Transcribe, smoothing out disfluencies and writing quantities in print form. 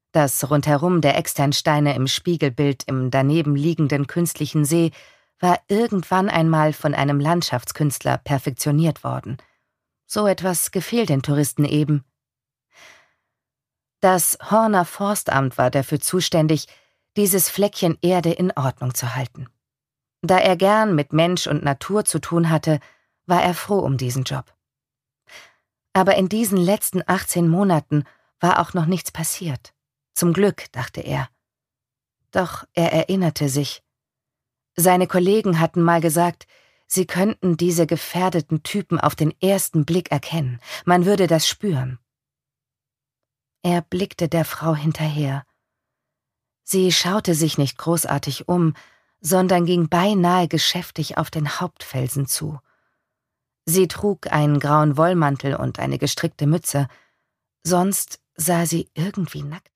Das Rundherum der Externsteine im Spiegelbild im daneben liegenden künstlichen See war irgendwann einmal von einem Landschaftskünstler perfektioniert worden. So etwas gefiel den Touristen eben. Das Horner Forstamt war dafür zuständig, dieses Fleckchen Erde in Ordnung zu halten. Da er gern mit Mensch und Natur zu tun hatte, war er froh um diesen Job. Aber in diesen letzten 18 Monaten war auch noch nichts passiert. Zum Glück, dachte er. Doch er erinnerte sich. Seine Kollegen hatten mal gesagt, sie könnten diese gefährdeten Typen auf den ersten Blick erkennen. Man würde das spüren. Er blickte der Frau hinterher. Sie schaute sich nicht großartig um, sondern ging beinahe geschäftig auf den Hauptfelsen zu. Sie trug einen grauen Wollmantel und eine gestrickte Mütze. Sonst sah sie irgendwie nackt